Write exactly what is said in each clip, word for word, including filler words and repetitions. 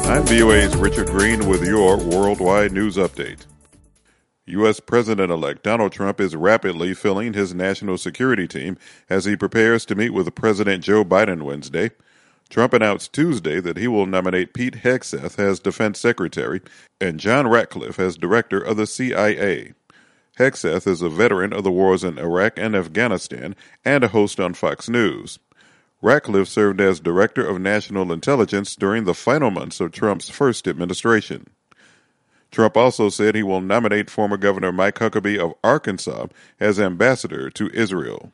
I'm V O A's Richard Green with your Worldwide News Update. U S. President-elect Donald Trump is rapidly filling his national security team as he prepares to meet with President Joe Biden Wednesday. Trump announced Tuesday that he will nominate Pete Hegseth as Defense Secretary and John Ratcliffe as Director of the C I A. Hegseth is a veteran of the wars in Iraq and Afghanistan and a host on Fox News. Ratcliffe served as Director of National Intelligence during the final months of Trump's first administration. Trump also said he will nominate former Governor Mike Huckabee of Arkansas as ambassador to Israel.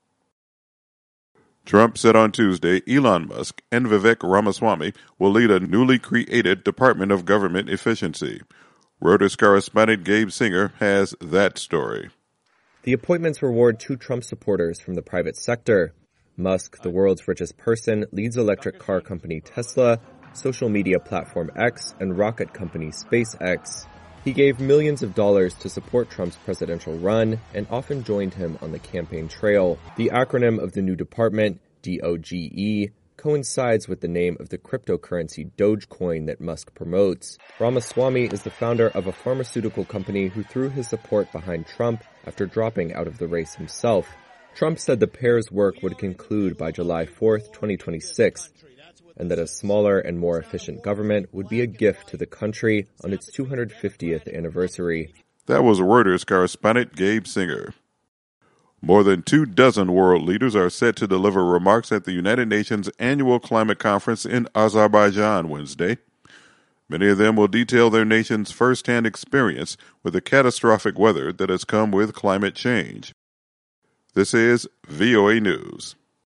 Trump said on Tuesday Elon Musk and Vivek Ramaswamy will lead a newly created Department of Government Efficiency. Reuters correspondent Gabe Singer has that story. The appointments reward two Trump supporters from the private sector. Musk, the world's richest person, leads electric car company Tesla, social media platform X, and rocket company SpaceX. He gave millions of dollars to support Trump's presidential run and often joined him on the campaign trail. The acronym of the new department, D O G E, coincides with the name of the cryptocurrency Dogecoin that Musk promotes. Ramaswamy is the founder of a pharmaceutical company who threw his support behind Trump after dropping out of the race himself. Trump said the pair's work would conclude by July fourth, twenty twenty-six, and that a smaller and more efficient government would be a gift to the country on its two hundred fiftieth anniversary. That was Reuters correspondent Gabe Singer. More than two dozen world leaders are set to deliver remarks at the United Nations Annual Climate Conference in Azerbaijan Wednesday. Many of them will detail their nation's first-hand experience with the catastrophic weather that has come with climate change. This is V O A News.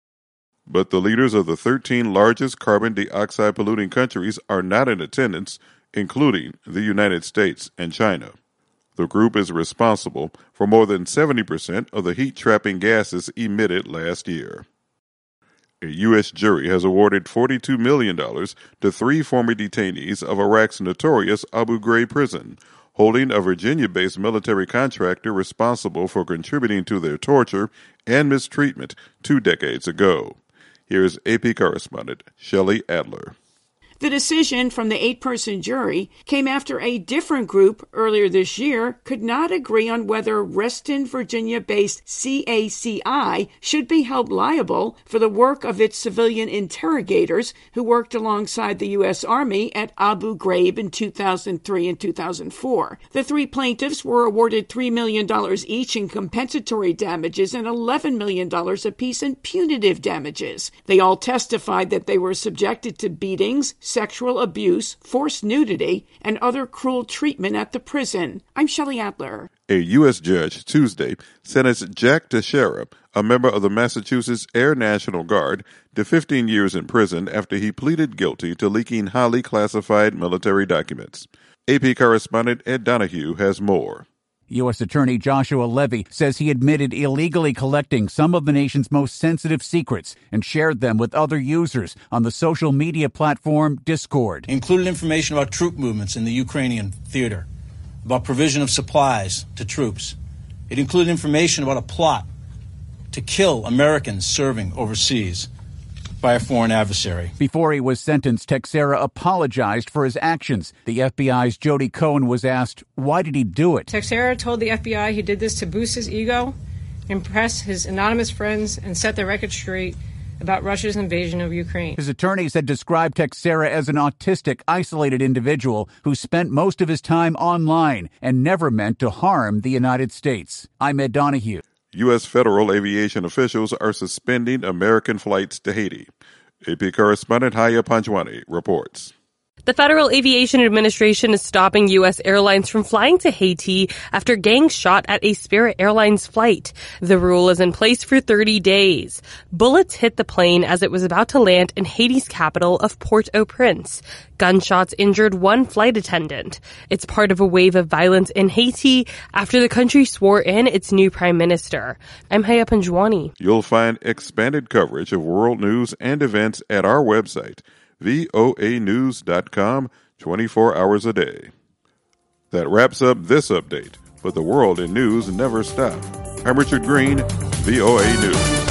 But the leaders of the thirteen largest carbon dioxide polluting countries are not in attendance, including the United States and China. The group is responsible for more than seventy percent of the heat-trapping gases emitted last year. A U S jury has awarded forty-two million dollars to three former detainees of Iraq's notorious Abu Ghraib prison, holding a Virginia-based military contractor responsible for contributing to their torture and mistreatment two decades ago. Here's A P correspondent Shelley Adler. The decision from the eight-person jury came after a different group earlier this year could not agree on whether Reston, Virginia-based C A C I should be held liable for the work of its civilian interrogators who worked alongside the U S. Army at Abu Ghraib in two thousand three and two thousand four. The three plaintiffs were awarded three million dollars each in compensatory damages and eleven million dollars apiece in punitive damages. They all testified that they were subjected to beatings, sexual abuse, forced nudity, and other cruel treatment at the prison. I'm Shelley Adler. A U S judge Tuesday sentenced Jack Teixeira, a member of the Massachusetts Air National Guard, to fifteen years in prison after he pleaded guilty to leaking highly classified military documents. A P correspondent Ed Donahue has more. U S. Attorney Joshua Levy says he admitted illegally collecting some of the nation's most sensitive secrets and shared them with other users on the social media platform Discord. Included information about troop movements in the Ukrainian theater, about provision of supplies to troops. It included information about a plot to kill Americans serving overseas by a foreign adversary. Before he was sentenced, Teixeira apologized for his actions. The F B I's Jody Cohen was asked, why did he do it? Teixeira told the F B I he did this to boost his ego, impress his anonymous friends, and set the record straight about Russia's invasion of Ukraine. His attorneys had described Teixeira as an autistic, isolated individual who spent most of his time online and never meant to harm the United States. I'm Ed Donahue. U S federal aviation officials are suspending American flights to Haiti. A P correspondent Haya Panjwani reports. The Federal Aviation Administration is stopping U S airlines from flying to Haiti after gangs shot at a Spirit Airlines flight. The rule is in place for thirty days. Bullets hit the plane as it was about to land in Haiti's capital of Port-au-Prince. Gunshots injured one flight attendant. It's part of a wave of violence in Haiti after the country swore in its new prime minister. I'm Haya Panjwani. You'll find expanded coverage of world news and events at our website, V O A news dot com, twenty-four hours a day. That wraps up this update, but the world in news never stops. I'm Richard Green, V O A News.